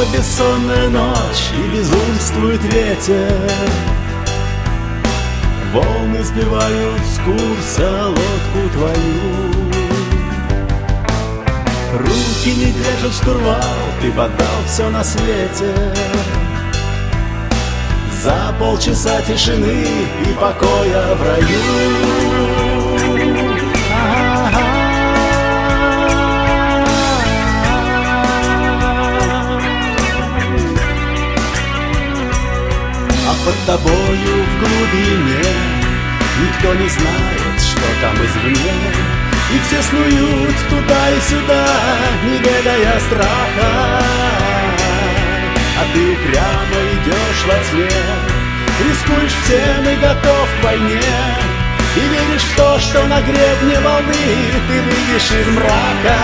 Снова бессонная ночь и безумствует ветер. Волны сбивают с курса лодку твою. Руки не держат штурвал, ты поддал все на свете. За полчаса тишины и покоя в раю. Под тобою в глубине никто не знает, что там извне. И все снуют туда и сюда, не ведая страха. А ты упрямо идешь во тьме, рискуешь всем и готов к войне. И веришь в то, что на гребне волны ты выйдешь из мрака.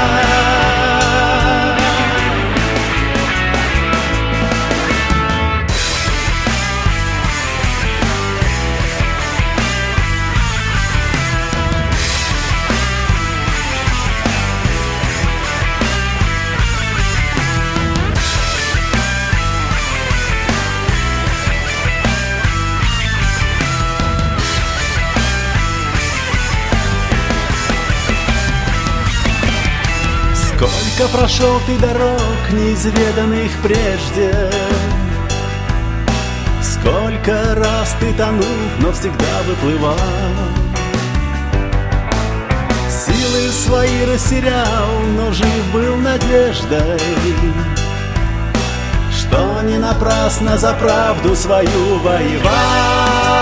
Сколько прошел ты дорог, неизведанных прежде. Сколько раз ты тонул, но всегда выплывал. Силы свои растерял, но жив был надеждой, что не напрасно за правду свою воевал.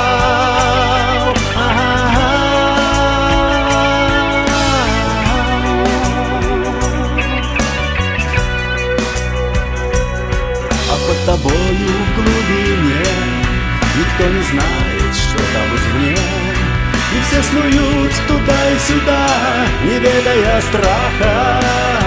Под тобою в глубине никто не знает, что там извне. И все снуют туда и сюда, не ведая страха.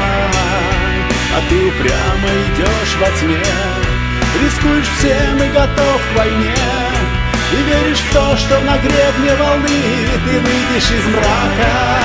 А ты упрямо идешь во тьме, рискуешь всем и готов к войне. И веришь в то, что на гребне волны ты выйдешь из мрака.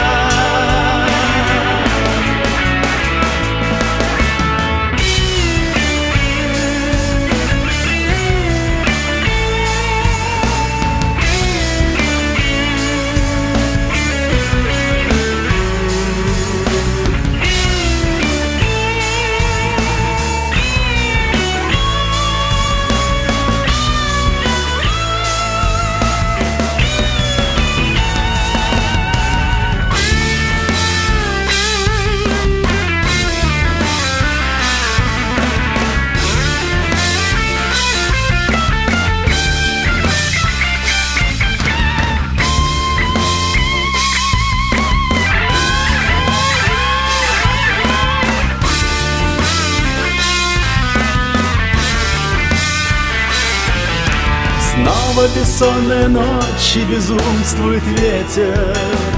Снова бессонная ночь и безумствует ветер.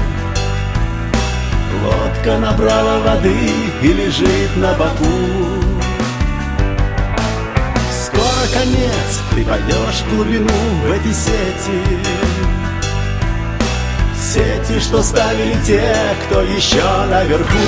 Лодка набрала воды и лежит на боку. Скоро конец, ты пойдешь в глубину в эти сети. Сети, что ставили те, кто еще наверху.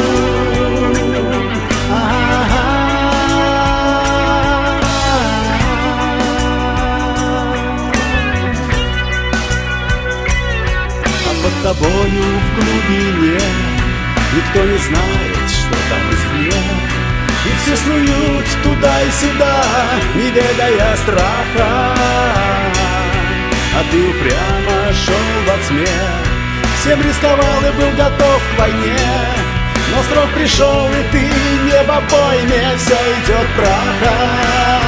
Под тобою в глубине никто не знает, что там извне. И все снуют туда и сюда, не ведая страха. А ты упрямо шел во тьме, всем рисковал и был готов к войне. Но срок пришел, и ты не в обойме, все идет праха.